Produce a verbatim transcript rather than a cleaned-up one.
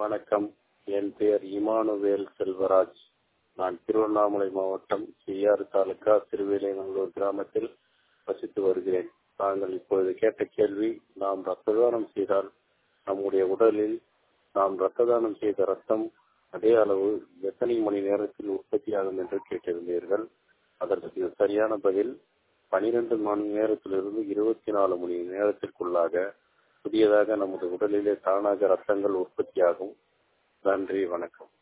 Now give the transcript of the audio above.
வணக்கம். என் பெயர் இமானுவேல் செல்வராஜ். நான் திருவண்ணாமலை மாவட்டம் செய்யாறு தாலுகா திருவேலைநல்லூர் கிராமத்தில் வசித்து வருகிறேன். நாங்கள் இப்பொழுது கேட்ட கேள்வி, நாம் ரத்த தானம் செய்தால் நம்முடைய உடலில் நாம் ரத்த தானம் செய்த ரத்தம் அதே அளவு எத்தனை மணி நேரத்தில் உற்பத்தியாகும் என்று கேட்டிருந்தீர்கள். அதற்கு சரியான பதில், பனிரெண்டு மணி நேரத்திலிருந்து இருபத்தி நாலு மணி நேரத்திற்குள்ளாக புதியதாக நமது உடலிலே தானாக ரத்தங்கள் உற்பத்தியாகும். நன்றி, வணக்கம்.